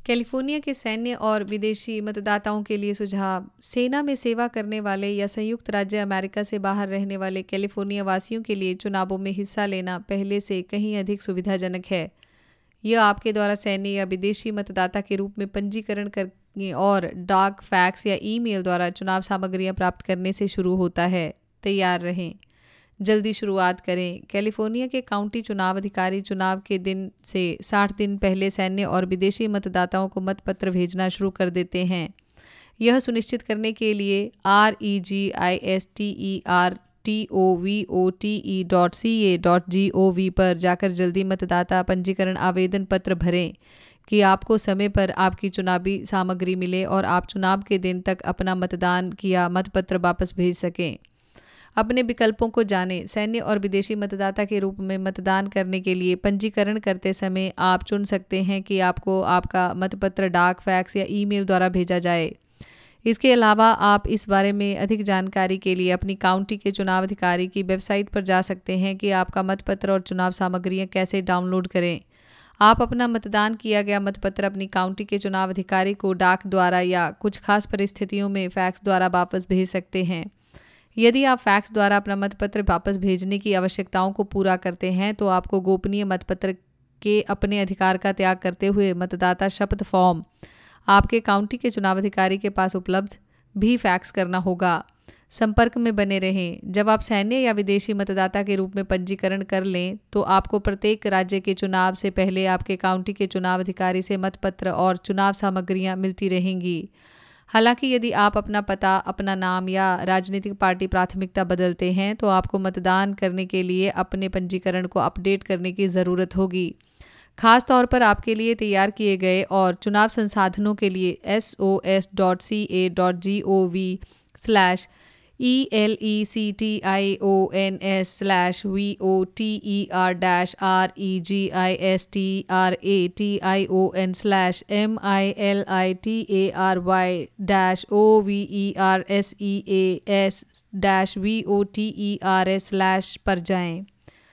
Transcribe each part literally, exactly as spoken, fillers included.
California के सैन्य और विदेशी मतदाताओं के लिए सुझाव। सेना में सेवा करने वाले या संयुक्त राज्य अमेरिका से बाहर रहने वाले कैलिफोर्निया वासियों के लिए चुनावों में हिस्सा लेना पहले से कहीं अधिक सुविधाजनक है। यह आपके द्वारा सैन्य या विदेशी मतदाता के रूप में पंजीकरण करने और डाक, फैक्स या ईमेल द्वारा चुनाव सामग्रियां प्राप्त करने से शुरू होता है। तैयार रहें, जल्दी शुरुआत करें। कैलिफोर्निया के काउंटी चुनाव अधिकारी चुनाव के दिन से साठ दिन पहले सैन्य और विदेशी मतदाताओं को मतपत्र भेजना शुरू कर देते हैं। यह सुनिश्चित करने के लिए R E G I S T E R T O V O T E dot C A dot G O V पर जाकर जल्दी मतदाता पंजीकरण आवेदन पत्र भरें कि आपको समय पर आपकी चुनावी सामग्री मिले और आप चुनाव के दिन तक अपना मतदान किया मतपत्र वापस भेज सकें। अपने विकल्पों को जानें। सैन्य और विदेशी मतदाता के रूप में मतदान करने के लिए पंजीकरण करते समय आप चुन सकते हैं कि आपको आपका मतपत्र डाक, फैक्स या ईमेल द्वारा भेजा जाए। इसके अलावा आप इस बारे में अधिक जानकारी के लिए अपनी काउंटी के चुनाव अधिकारी की वेबसाइट पर जा सकते हैं कि आपका मतपत्र और चुनाव सामग्रियां कैसे डाउनलोड करें। आप अपना मतदान किया गया मतपत्र अपनी काउंटी के चुनाव अधिकारी को डाक द्वारा या कुछ खास परिस्थितियों में फैक्स द्वारा वापस भेज सकते हैं। यदि आप फैक्स द्वारा अपना मतपत्र वापस भेजने की आवश्यकताओं को पूरा करते हैं तो आपको गोपनीय मतपत्र के अपने अधिकार का त्याग करते हुए मतदाता शपथ फॉर्म आपके काउंटी के चुनाव अधिकारी के पास उपलब्ध भी फैक्स करना होगा। संपर्क में बने रहें। जब आप सैन्य या विदेशी मतदाता के रूप में पंजीकरण कर लें तो आपको प्रत्येक राज्य के चुनाव से पहले आपके काउंटी के चुनाव अधिकारी से मतपत्र और चुनाव सामग्रियां मिलती रहेंगी। हालांकि यदि आप अपना पता, अपना नाम या राजनीतिक पार्टी प्राथमिकता बदलते हैं तो आपको मतदान करने के लिए अपने पंजीकरण को अपडेट करने की ज़रूरत होगी। खास तौर पर आपके लिए तैयार किए गए और चुनाव संसाधनों के लिए S O S dot C A dot G O V slash E L E C T I O N S slash V O T E R dash R E G I S T R A T I O N slash M I L I T A R Y dash O V E R S E A S dash V O T E R S slash पर जाएं।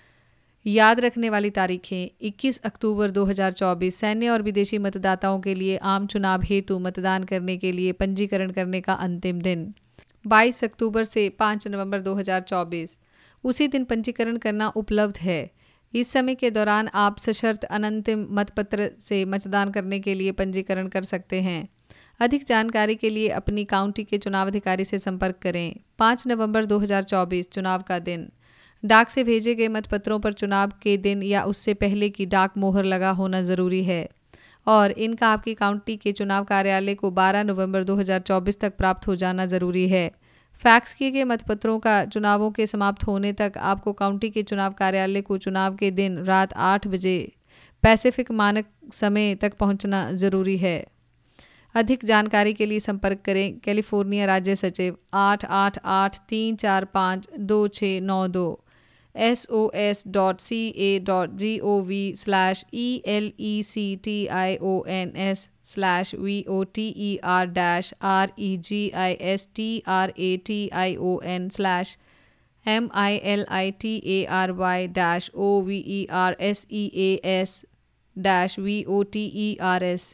याद रखने वाली तारीखें: इक्कीस अक्टूबर दो हज़ार चौबीस सैन्य और विदेशी मतदाताओं के लिए आम चुनाव हेतु मतदान करने के लिए पंजीकरण करने का अंतिम दिन। बाईस अक्टूबर से पाँच नवंबर दो हज़ार चौबीस उसी दिन पंजीकरण करना उपलब्ध है। इस समय के दौरान आप सशर्त अनंतिम मतपत्र से मतदान करने के लिए पंजीकरण कर सकते हैं। अधिक जानकारी के लिए अपनी काउंटी के चुनाव अधिकारी से संपर्क करें। पाँच नवंबर दो हज़ार चौबीस चुनाव का दिन। डाक से भेजे गए मतपत्रों पर चुनाव के दिन या उससे पहले की डाक मोहर लगा होना ज़रूरी है और इनका आपकी काउंटी के चुनाव कार्यालय को बारह नवंबर दो हज़ार चौबीस तक प्राप्त हो जाना ज़रूरी है। फैक्स किए गए मतपत्रों का चुनावों के समाप्त होने तक आपको काउंटी के चुनाव कार्यालय को चुनाव के दिन रात आठ बजे पैसिफिक मानक समय तक पहुंचना ज़रूरी है। अधिक जानकारी के लिए संपर्क करें कैलिफोर्निया राज्य सचिव आठ आठ आठ तीन चार पाँच दो छः नौ दो S O S dot C A dot G O V slash E L E C T I O N S slash V O T E R dash R E G I S T R A T I O N slash M I L I T A R Y dash O V E R S E A S dash V O T E R S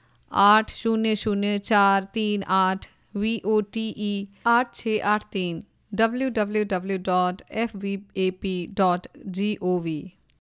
आठ शून्य शून्य चार तीन आठ we O T ई आठ छः आठ तीन W W W dot F V A P dot G O we.